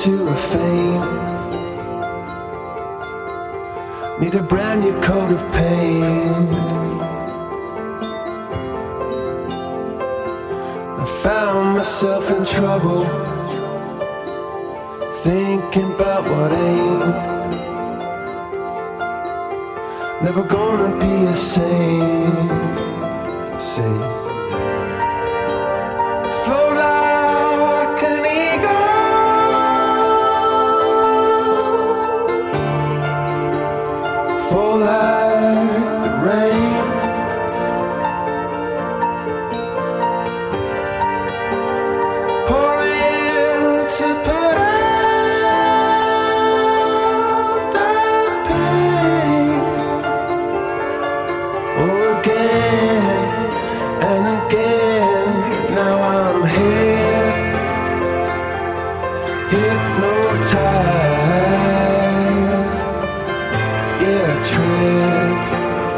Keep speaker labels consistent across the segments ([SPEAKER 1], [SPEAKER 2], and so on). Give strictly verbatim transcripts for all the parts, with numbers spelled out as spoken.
[SPEAKER 1] to a fame. Need a brand new coat of paint. I found myself in trouble, thinking about what ain't. Never gonna be a saint. Saint. Flow like an eagle, fall like the rain. Pour in to put out the pain. Oh, again and again. Now I'm here, hypnotized. Yeah, tricked.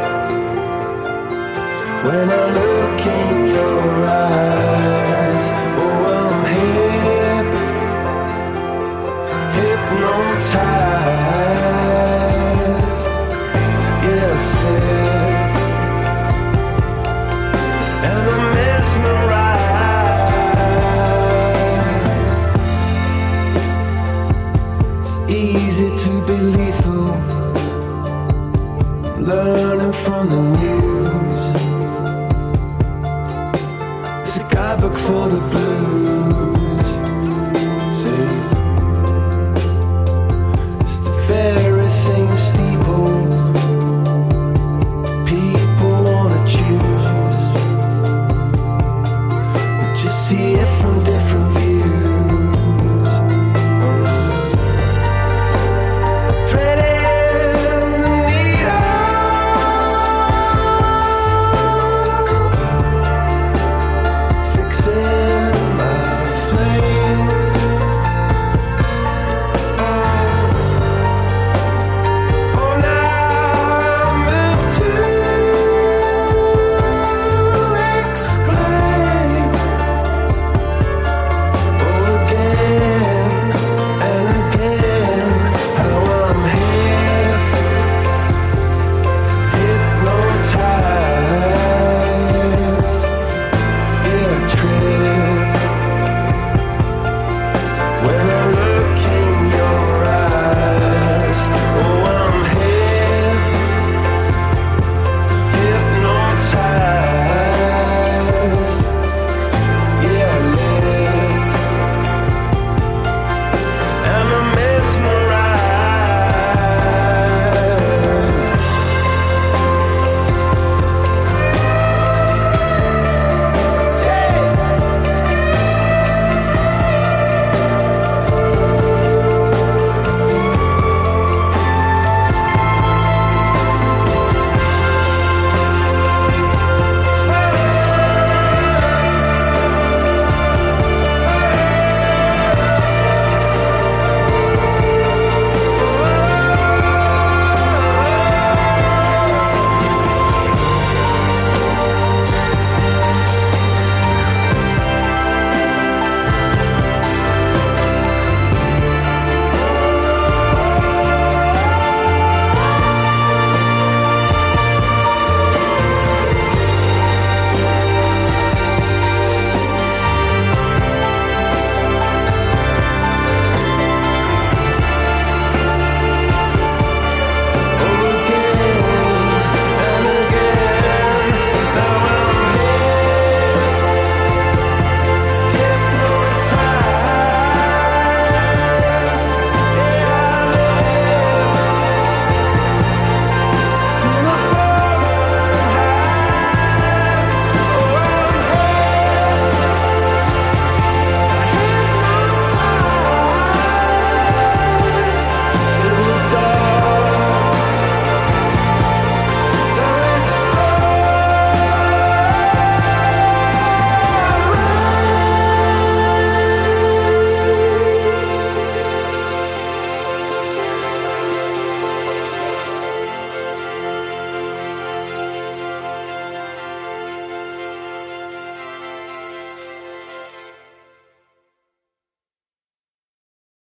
[SPEAKER 1] When I look in your eyes, oh, I'm hip, hypnotized. Yeah, sick. And I'm mesmerized. It's easy to be lethal, learning from the